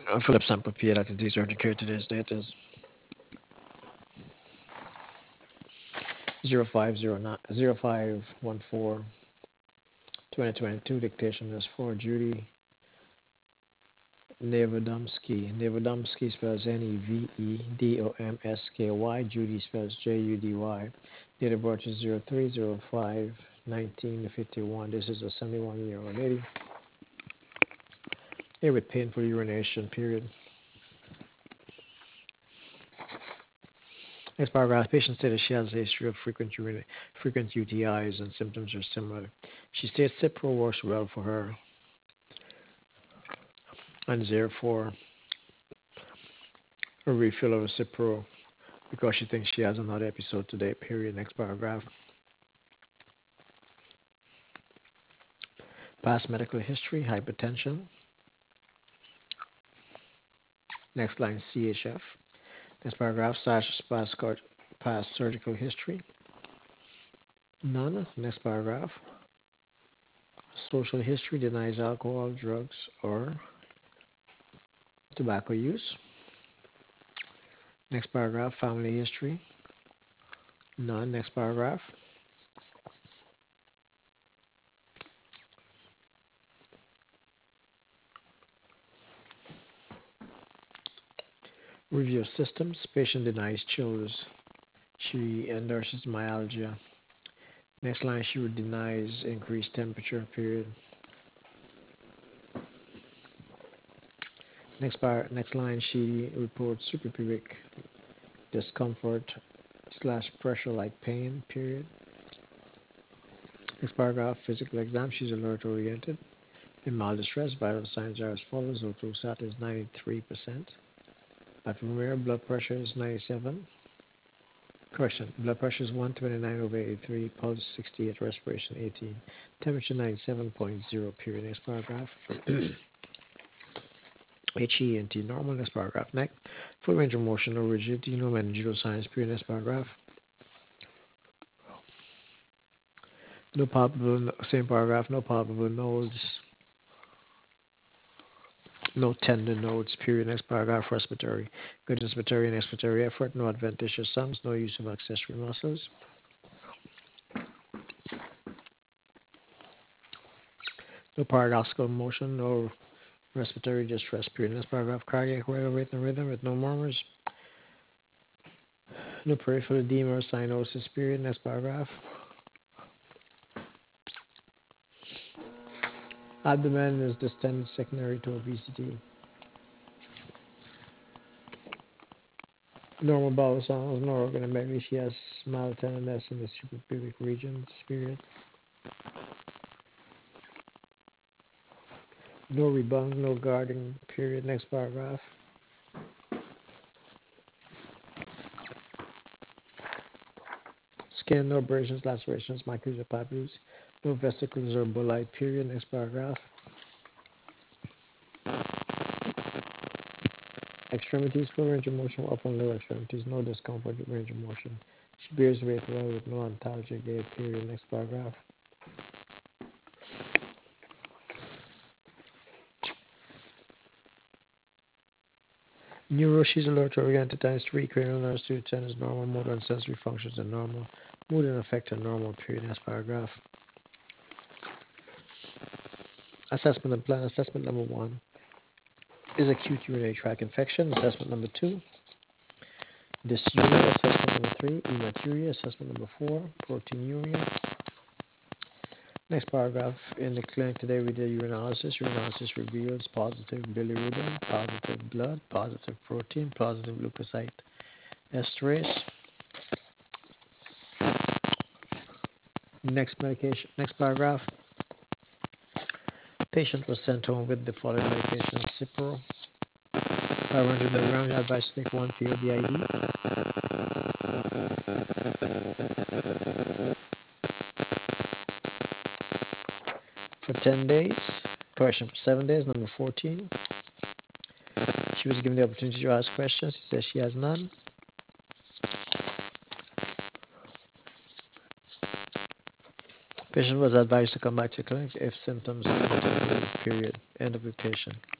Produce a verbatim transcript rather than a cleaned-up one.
Uh, Philip Sample P. That is urgent care. Today's date is zero five zero nine zero five one four twenty twenty-two. Dictation is for Judy Nevedomsky. Nevedomsky spells N E V E D O M S K Y. Judy spells J U D Y. Date of birth is zero three zero five nineteen fifty-one. This is a seventy-one year old lady here with painful urination, period. Next paragraph, patient stated she has a history of frequent urin- frequent U T Is and symptoms are similar. She states Cipro works well for her and therefore a refill of Cipro because she thinks she has another episode today, period. Next paragraph. Past medical history, hypertension. Next line, C H F. Next paragraph, slash past, past surgical history. None. Next paragraph. Social history denies alcohol, drugs, or tobacco use. Next paragraph, family history. None. Next paragraph. Review of systems. Patient denies chills. She endorses myalgia. Next line, she denies increased temperature, period. Next bar, next line, she reports suprapubic discomfort slash pressure like pain, period. Next paragraph, physical exam, she's alert oriented. In mild distress, vital signs are as follows. O two sat is ninety-three percent. Ephemeral blood pressure is ninety-seven. Correction, blood pressure is one twenty-nine over eighty-three, pulse sixty-eight, respiration eighteen, temperature ninety-seven point zero, period. Next paragraph. H E N T, normal. Next paragraph. Next, full range of motion, no rigidity, no meningeal signs, period. Next paragraph. No palpable, same paragraph, no palpable nodes, no tender nodes, period. Next paragraph, respiratory. Good inspiratory and expiratory effort, no adventitious sums, no use of accessory muscles. No paradoxical motion, no respiratory distress, period. Next paragraph, cardiac rate and rhythm with no murmurs. No peripheral edema or cyanosis, period. Next paragraph. Abdomen is distended secondary to obesity. Normal bowel sounds, no organomegaly. She has mild tenderness in the suprapubic region, period. No rebung, no guarding, period. Next paragraph. Skin, no abrasions, lacerations, micros or papules. No vesicles or bolite, period. Next paragraph. Extremities, full range of motion, upper and lower extremities, no discomfort, range of motion. She bears weight well with no ontologic gait, period. Next paragraph. Neuro, she's alert oriented times three, cranial nerves two ten is normal, motor and sensory functions are normal, mood and affect are normal, period. Next paragraph. Assessment and plan. Assessment number one is acute urinary tract infection. Assessment number two, dysuria. Assessment number three, hematuria. Assessment number four, proteinuria. Next paragraph. In the clinic today, we did urinalysis. Urinalysis reveals positive bilirubin, positive blood, positive protein, positive leukocyte esterase. Next medication. Next paragraph. Patient was sent home with the following medication: Cipro, five hundred milligrams. Advised to take one P O D I D. For ten days. Correction, for seven days. Number fourteen. She was given the opportunity to ask questions. She says she has none. Patient was advised to come back to clinic if symptoms continue, period. End of the patient.